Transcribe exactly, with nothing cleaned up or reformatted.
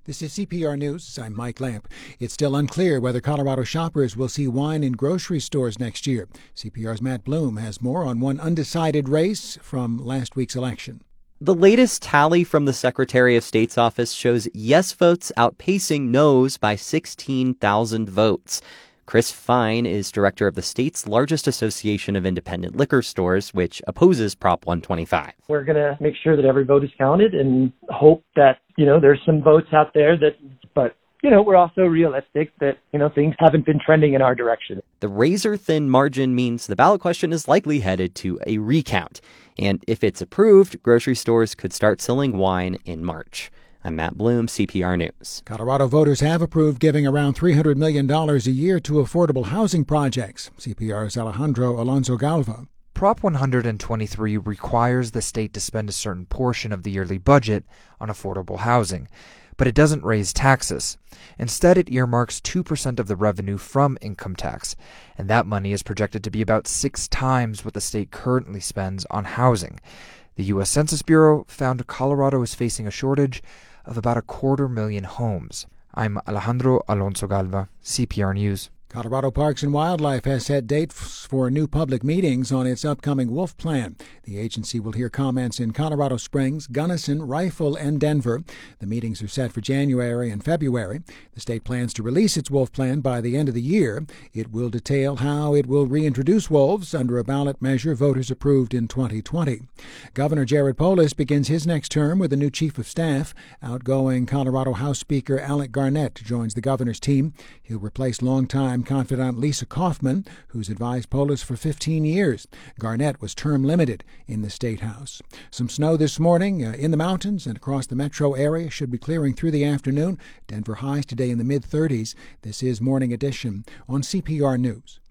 This is C P R News. I'm Mike Lamp. It's still unclear whether Colorado shoppers will see wine in grocery stores next year. C P R's Matt Bloom has more on one undecided race from last week's election. The latest tally from the Secretary of State's office shows yes votes outpacing no's by sixteen thousand votes. Chris Fine is director of the state's largest association of independent liquor stores, which opposes Prop one twenty-five. We're going to make sure that every vote is counted and hope that, you know, there's some votes out there that, but, you know, we're also realistic that, you know, things haven't been trending in our direction. The razor-thin margin means the ballot question is likely headed to a recount. And if it's approved, grocery stores could start selling wine in March. I'm Matt Bloom, C P R News. Colorado voters have approved giving around three hundred million dollars a year to affordable housing projects. C P R's Alejandro Alonso Galva. Prop one twenty-three requires the state to spend a certain portion of the yearly budget on affordable housing, but it doesn't raise taxes. Instead, it earmarks two percent of the revenue from income tax, and that money is projected to be about six times what the state currently spends on housing. The U S Census Bureau found Colorado is facing a shortage of about a quarter million homes. I'm Alejandro Alonso Galva, C P R News. Colorado Parks and Wildlife has set dates for new public meetings on its upcoming wolf plan. The agency will hear comments in Colorado Springs, Gunnison, Rifle, and Denver. The meetings are set for January and February. The state plans to release its wolf plan by the end of the year. It will detail how it will reintroduce wolves under a ballot measure voters approved in twenty twenty. Governor Jared Polis begins his next term with a new chief of staff. Outgoing Colorado House Speaker Alec Garnett joins the governor's team. He'll replace longtime confidant Lisa Kaufman, who's advised Polis for fifteen years. Garnett was term limited in the State House. Some snow this morning uh, in the mountains and across the metro area should be clearing through the afternoon. Denver highs today in the mid thirties. This is Morning Edition on C P R News.